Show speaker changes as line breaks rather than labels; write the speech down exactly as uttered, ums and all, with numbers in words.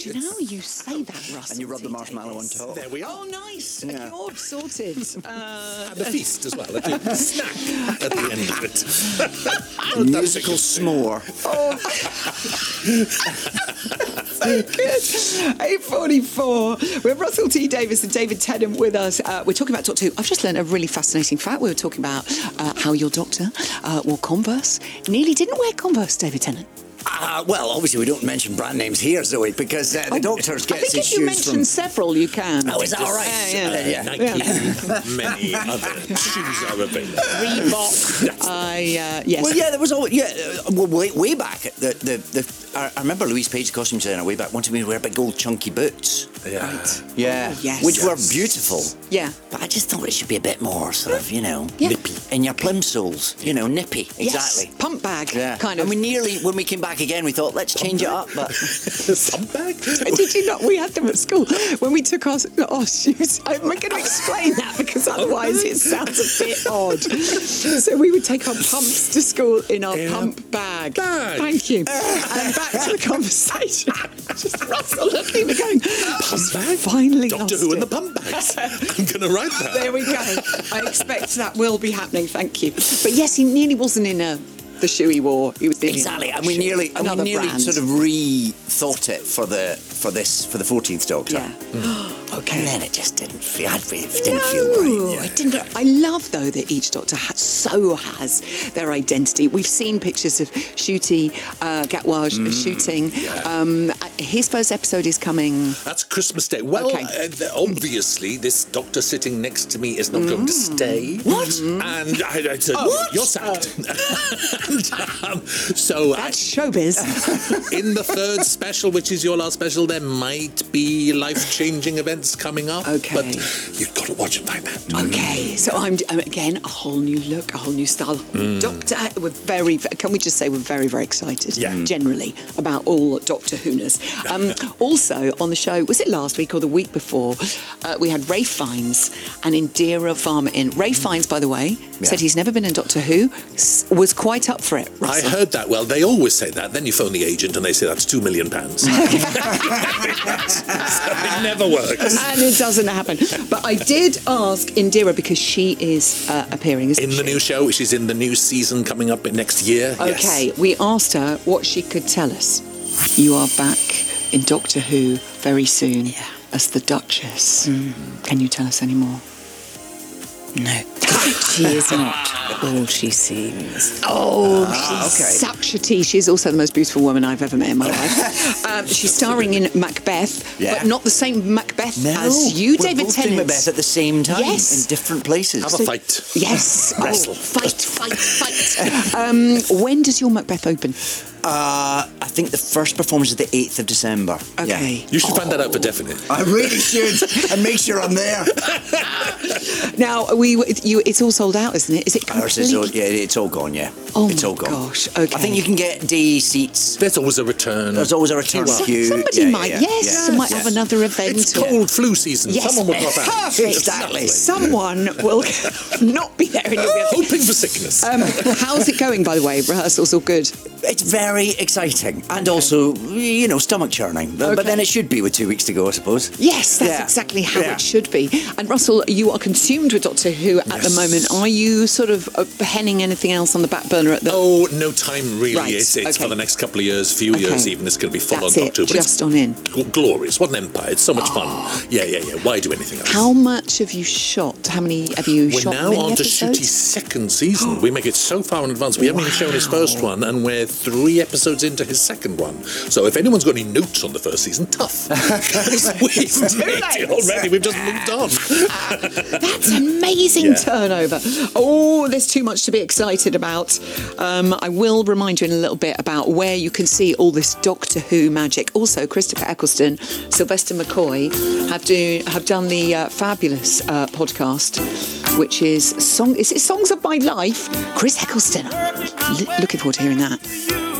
Do you know how you say that, Russell?
And you rub the
T.
marshmallow
Davies?
on top.
There we are.
Oh, nice.
Yeah.
You're sorted. Uh,
And the feast as well. A little snack at the end of it.
Musical s'more.
so good. eight forty-four. We have Russell T. Davies and David Tennant with us. Uh, we're talking about Doctor Who. I've just learned a really fascinating fact. We were talking about uh, how your doctor uh, wore Converse. Nearly didn't wear Converse, David Tennant.
Uh, well, obviously we don't mention brand names here, Zoe, because uh, the
Oh,
doctors
I
get
think
his
if you
shoes
mention
from...
several, you can.
Oh, is that all right?
Yeah, yeah.
Uh, yeah.
Nike, many other shoes are available.
Reebok. I, uh, yes.
Well, yeah, there was all... Yeah, uh, well, way, way back, the, the, the, I, I remember Louise Page's costume designer way back wanted me to wear big old chunky boots.
Yeah.
Right.
Yeah.
Oh, yes.
Which
Yes.
were beautiful.
Yeah.
But I just thought it should be a bit more sort of, you know,
Yeah.
nippy. In your plimsolls, you know, nippy. Exactly.
Yes. Pump bag,
Yeah.
kind of.
And we nearly, when we came back again, we thought, let's change it up, but...
Some bag?
Did you not? We had them at school when we took our, our shoes. I'm going to explain that because otherwise it sounds a bit odd. So we would take our pumps to school in our
In a
pump bag.
bag.
Thank you. And back to the conversation. Just Russell looking at me going,
Pump bag?
finally
Doctor
lost
Who
it.
and the pump bags. I'm going to write that.
There we go. I expect that will be happening. Thank you. But yes, he nearly wasn't in a, the shoe he wore. He was nearly
Exactly,
in
and we nearly, and we
another
nearly
brand.
sort of rethought it for the for this for the fourteenth Doctor.
Yeah. Okay.
And then it just didn't feel. It didn't feel right.
I didn't. I love though that each Doctor has, so has their identity. We've seen pictures of Ncuti uh, Gatwa
Mm,
shooting. Um, his first episode is coming.
That's Christmas Day. Well,
Okay.
uh, th- obviously, this doctor sitting next to me is not going to stay.
What?
And I, I said,
Oh.
you're sacked. and, um, so uh,
That's showbiz.
in the third special, which is your last special, there might be life-changing events coming up.
Okay.
But you've got to watch and find out.
Okay, so I'm um, again a whole new look, a whole new style. Doctor, we're very. Can we just say we're very, very excited?
Yeah.
Generally about all Doctor Who-ness. Um, also on the show, was it last week or the week before? Uh, we had Ralph Fiennes and Indira Varma in. Ralph Fiennes, by the way, said he's never been in Doctor Who. s- Was quite up for it.
I
Russell.
heard that. Well, they always say that. Then you phone the agent and they say that's two million pounds. So it never works.
And it doesn't happen. But I did ask Indira because she is uh, appearing, isn't
In
she?
the new show, she's in the new season coming up next year.
Okay,
Yes.
we asked her what she could tell us. You are back in Doctor Who very soon as the Duchess. Can you tell us any more?
No. She is not all she seems.
Oh,
Ah,
she's Sakshati. She's also the most beautiful woman I've ever met in my life. Um, she's starring in Macbeth,
Yeah.
but not the same Macbeth
No,
as you,
we're
David
both doing
Tennant.
Macbeth at the same time
Yes.
in different places.
Have a fight.
Yes.
Wrestle.
Oh, fight, fight, fight. um, when does your Macbeth open?
Uh, I think the first performance is the eighth of December.
Okay.
Yeah.
You should find that out for definite.
I really should, and make sure I'm there.
Now, we you, it's all sold out, isn't it? Is it
Ours is all,
complete?
yeah, it's all gone, yeah.
Oh
it's
my
all gone.
gosh, okay.
I think you can get day seats.
There's always a return.
There's always a return
Some-
queue.
Somebody
Yeah,
might,
yeah,
yes,
yeah,
might
yeah.
have another event.
It's
or-
cold flu season.
Yes,
Someone will drop out.
perfect.
Exactly.
Someone will not be there. And you'll be able-
Hoping for sickness.
um, how's it going, by the way? Rehearsals all good?
It's very exciting and also, you know, stomach churning. But, but
Okay.
then it should be with two weeks to go, I suppose.
Yes, that's
Yeah.
exactly how
Yeah.
it should be. And Russell, you are consumed with Doctor Who at the
Yes.
moment. Are you sort of uh, penning anything else on the back burner at the...
Oh, no time really.
Right,
It's, it's
okay.
for the next couple of years, few
Okay.
years even. It's going to be full
That's
on
it,
Doctor Who. But
just on in.
it's gl- glorious. What an empire. It's so much fun. Yeah, yeah, yeah. Why do anything else?
How much have you shot? How many have you
We're
shot?
now
many
on to
episodes?
Ncuti's second season. We make it so far in advance. We haven't even shown his first one, and we're three episodes into his second one. So if anyone's got any notes on the first season, tough. Because we've made it already. We've just moved on.
That's amazing
Yeah.
turnover. Oh, there's too much to be excited about. Um, I will remind you in a little bit about where you can see all this Doctor Who magic. Also, Christopher Eccleston, Sylvester McCoy have do have done the uh, fabulous uh, podcast, which is song. Is it Songs of My Life? Chris Eccleston. L- looking forward to hearing that.